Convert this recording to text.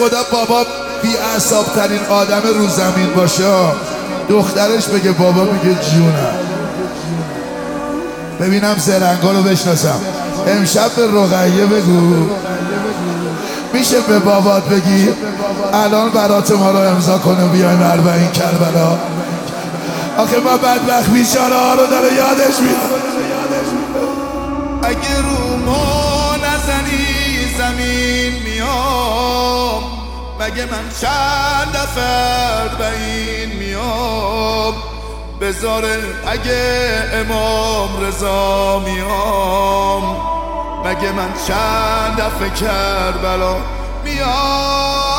خدا بابا بی اعصاب ترین آدم رو زمین باشه، دخترش بگه بابا میگه جونم. ببینم زرنگا رو بشناسم. امشب به رقیه بگو میشه به بابات بگی الان برات ما رو امضا کنه بیایم 40 کربلا. آخه ما بدبخت بیچاره ها رو داره یادش میاد. اگه رو ما نزنی زمین میام، مگه من چند دفعه به این میام. بذاره اگه امام رضا میام، مگه من چند دفعه کربلا میام.